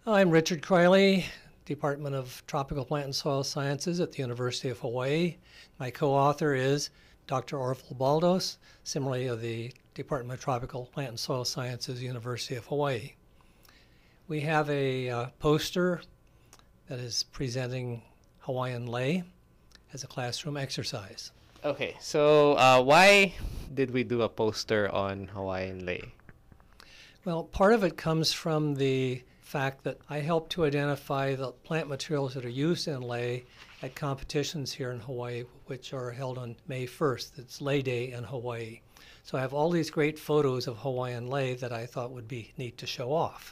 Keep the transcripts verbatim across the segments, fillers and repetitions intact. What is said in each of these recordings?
I'm Richard Criley, Department of Tropical Plant and Soil Sciences at the University of Hawaii. My co-author is Doctor Orville Baldos, similarly of the Department of Tropical Plant and Soil Sciences, University of Hawaii. We have a uh, poster that is presenting Hawaiian lei as a classroom exercise. Okay, so uh, why did we do a poster on Hawaiian lei? Well, part of it comes from the fact that I help to identify the plant materials that are used in lei at competitions here in Hawaii, which are held on May first. It's Lei Day in Hawaii. So I have all these great photos of Hawaiian lei that I thought would be neat to show off.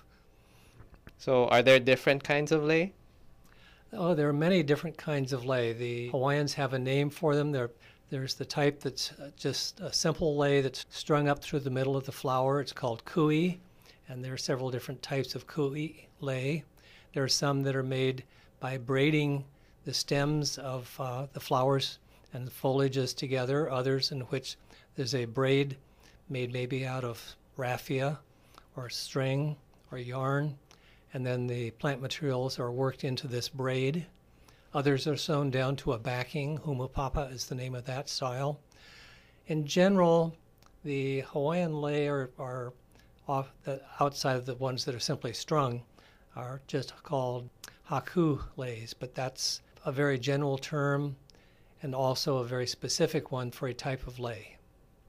So are there different kinds of lei? Oh, there are many different kinds of lei. The Hawaiians have a name for them. There, there's the type that's just a simple lei that's strung up through the middle of the flower. It's called kui. And there are several different types of kui lei. There are some that are made by braiding the stems of uh, the flowers and the foliages together, others in which there's a braid made maybe out of raffia or string or yarn, and then the plant materials are worked into this braid. Others are sewn down to a backing. Humupapa is the name of that style. In general, the Hawaiian lei are, are off the outside of the ones that are simply strung are just called haku leis, but that's a very general term and also a very specific one for a type of lei.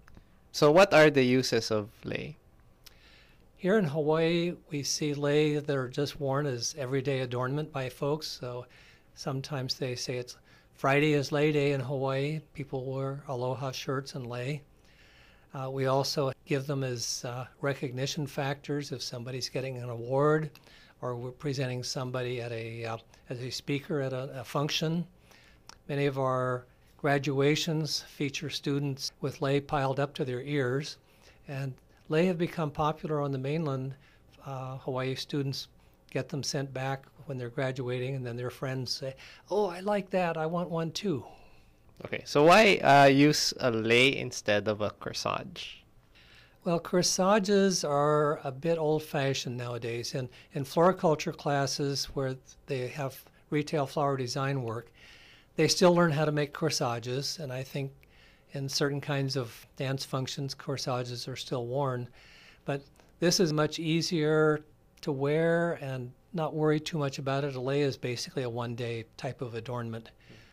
So what are the uses of lei? Here in Hawaii, we see lei that are just worn as everyday adornment by folks. So sometimes they say it's Friday is Lei Day in Hawaii. People wear aloha shirts and lei. Uh, we also give them as uh, recognition factors if somebody's getting an award or we're presenting somebody at a, uh, as a speaker at a, a function. Many of our graduations feature students with lei piled up to their ears, and lei have become popular on the mainland. Uh, Hawaii students get them sent back when they're graduating, and then their friends say, "Oh, I like that, I want one too." Okay, so why uh, use a lei instead of a corsage? Well, corsages are a bit old-fashioned nowadays. In, in floriculture classes where they have retail flower design work, they still learn how to make corsages, and I think in certain kinds of dance functions, corsages are still worn. But this is much easier to wear and not worry too much about it. A lei is basically a one-day type of adornment.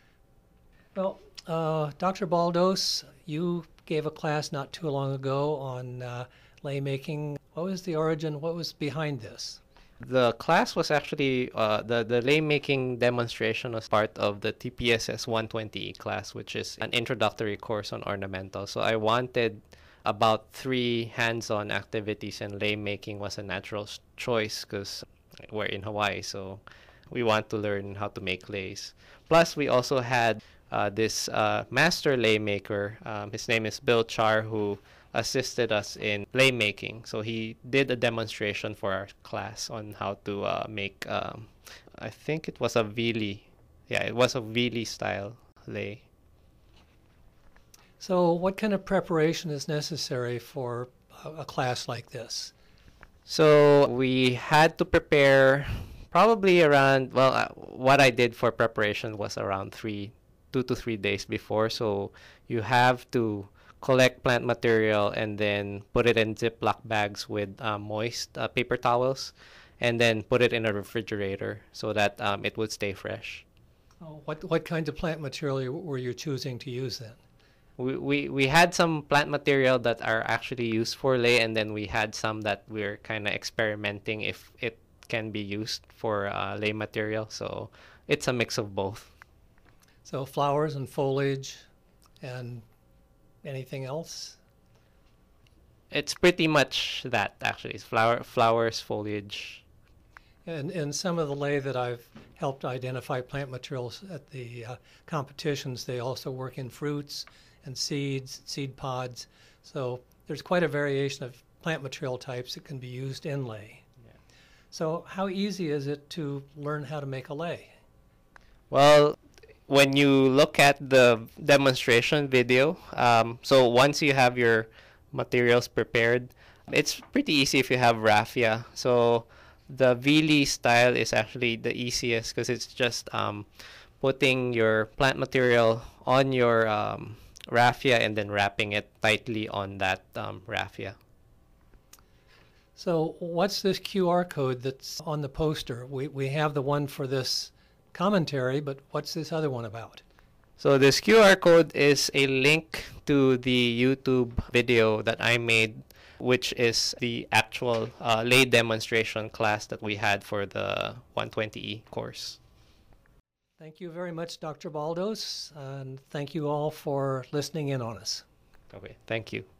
Well, uh, Doctor Baldos, you gave a class not too long ago on uh, lei making. What was the origin? What was behind this? The class was actually, uh, the, the lei making demonstration was part of the T P S S one twenty E class, which is an introductory course on ornamental. So I wanted about three hands-on activities, and lei making was a natural choice because we're in Hawaii, so we want to learn how to make leis. Plus, we also had uh, this uh, master lei maker. Um, his name is Bill Char, who assisted us in lei making. So he did a demonstration for our class on how to uh, make, um, I think it was a vili. Yeah, it was a vili style lei. So what kind of preparation is necessary for a, a class like this? So we had to prepare probably around, well, uh, what I did for preparation was around three, two to three days before. So you have to collect plant material and then put it in Ziploc bags with uh, moist uh, paper towels, and then put it in a refrigerator so that um, it would stay fresh. Oh, what, what kinds of plant material you, were you choosing to use then? We, we, we had some plant material that are actually used for lei, and then we had some that we're kind of experimenting if it can be used for uh, lei material. So it's a mix of both. So flowers and foliage and anything else? It's pretty much that, actually. It's flower, flowers, foliage. And in some of the lei that I've helped identify plant materials at the uh, competitions, they also work in fruits and seeds, seed pods. So there's quite a variation of plant material types that can be used in lei. Yeah. So how easy is it to learn how to make a lei? Well, when you look at the demonstration video, um, so once you have your materials prepared, it's pretty easy if you have raffia. So The Vili style is actually the easiest because it's just um, putting your plant material on your um, raffia and then wrapping it tightly on that um, raffia. So what's this Q R code that's on the poster? We, we have the one for this commentary, but what's this other one about? So this Q R code is a link to the YouTube video that I made, which is the actual uh, lay demonstration class that we had for the one twenty E course. Thank you very much, Doctor Baldos, and thank you all for listening in on us. Okay, thank you.